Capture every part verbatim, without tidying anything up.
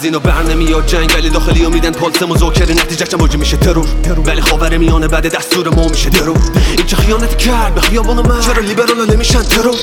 از اینو برنمیاد جنگ، ولی داخلی میدن پالس مذاکره، نتیجهش موجی میشه ترور. ولی خاور میانه بعد دستور ما میشه درو. این چه خیانت کرد به خیابون من، چرا لیبرالا نمیشن ترور؟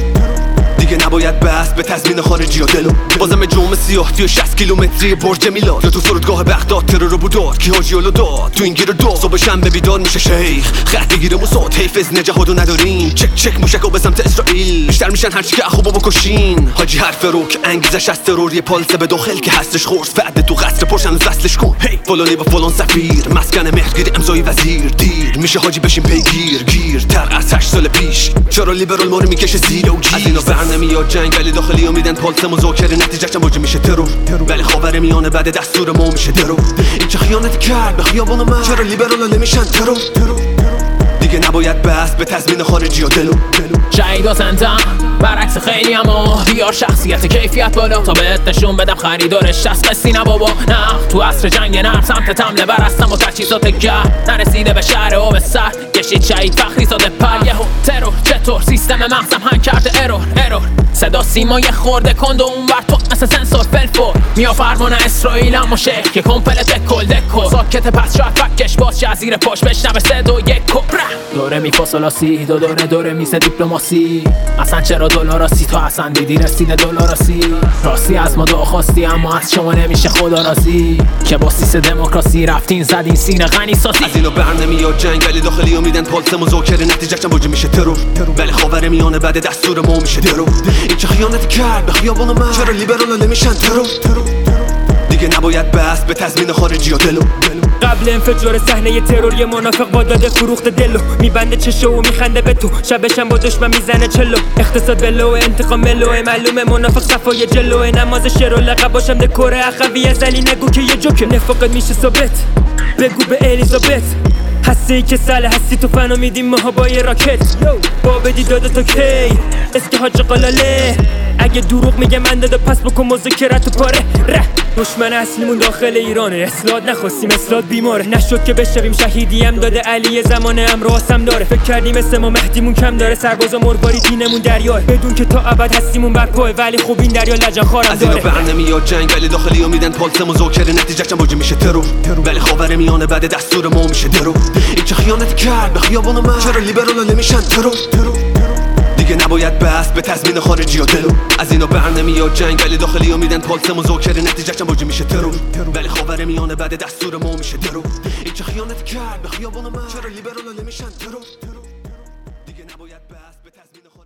دیگه نباید بس به تضمین خارجی و دلو. بازم جوم سیاه توی شصت کیلومتری برج میلاد، یا تو فرودگاه بغداد ترور بود داد کی حاجیالو داد. تو این گیر دو صبح شنبه بیدار میشه شیخ، خط بگیره موساد حیف از نجهادو نداریم. چک چک موشکو به سمت اسرائیل، بیشتر میشن هرچی که خوبو بکشین. حاجی حرف رو که انگیزش از ترور، یه پالسه به داخل که هستش خورس وعده تو قصر پرشن وصلش کن. هی فلانی با فلان سفیر، مسکن مهرگیری امضای وزیر. دیر میشه حاجی بشین پیگیر، گیر تر از هشت سال پیش. چرا لیبرال ما رو میکشه زیر و گیر؟ از اینا برنمیاد جنگ، ولی داخلی ها میدن پالس مذاکره، نتیجهش موجی میشه ترور. ولی خاور میانه بعد دستور ما میشه درو. این چه خیانت کرد به خیابون من، چرا لیبرالا نمیشن ترور؟ دیگه نباید بس به تضمین خارجی و دلو. شهید و زندم برعکس خیلی اما بیار شخصیت کیفیت بالا، تا بهت نشون بدم خریدارش از قصی نه بابا. نه تو عصر جنگ نرم سمت تمله برستم و تجهیزات گرم، نرسیده به شهر و به سر کشید شهید فخری زاده پر. یهو ترور چطور سیستم مغزم هنگ کرده ارور ارور. صدا سیما یه خورده کند و اون بر تو مثل سنسور فلفور. میا فرمان اسرائیل اما شهر که کمپلت دکل دکل ساکت پس شاید فکش باز شه از زیر پاش بشنوه سه دو یک کبره. دوره می فاصلاسی دو دوره دوره میسه دیپلماسی. اصلا چرا دلاراسی تو اصلا دیدی رسیده دلاراسی. راستی از ما دعا خواستی اما از شما نمیشه خدا راضی، که با سیس دموکراسی رفتین زدین سینه غنی ساسی. از اینو برنمیاد جنگ، ولی داخلی ها میدن پالس مذاکره، نتیجهش موجی میشه ترور. ولی خاور میانه بعد دستور ما میشه درو. این چه خیانت کرد به خیابون من، چرا لیبرالا نمیشن ترور؟ دیگه نباید بس به تضمین خارجی و دلو. قبل انفجار صحنه ترور یه منافق با داده فروخت دلو، میبنده چشو و میخنده به تو، شبشم با دشمن میزنه چلو. اقتصاد بلو انتقام ملوه، معلومه منافق صفای جلوه. نماز شعر و لقب باشم دکور اخوی ازلی، نگو که یه جوکه نفاقت میشه ثابت. بگو به الیزابت هستی که ساله هستی تو فنو میدیم ماها با یه راکت. با بدی داده تا کی اسکی حاج قلاله، اگه دروغ میگه من داده پس بکن مذاکرت و پاره ره. دشمن اصلیمون داخل ایرانه، اصلاحات نخواستیم اصلاحات بیماره. نشد که بشویم شهیدی هم داده علی زمانه هم راستم داره. فکر کردیم اسم ما مهدیمون کم داره، سربازا مرباری دینمون دریاه، بدون که تا ابد هستیمون بر پای. ولی خوب این دریا لجن خارم داره. از اینا برنمیاد جنگ، ولی داخلی ها میدن پالس مذاکره، نتیجهش موجی میشه ترور. ولی خاور میانه بعد دستور ما میشه درو. این چه خیانت کرد به خیابون من، چرا لیبرالا نمیشن ترور؟ دیگه نباید بس به تضمین خارجی و دلو. از اینا برنمیاد جنگ، ولی داخلی ها میدن پالس مذاکره، نتیجهش موجی میشه ترور. ولی خاور میانه بعد دستور ما میشه درو. این چه خیانت کرد به خیابون من، چرا لیبرالا نمیشن ترور؟ دیگه نباید بس به تضمین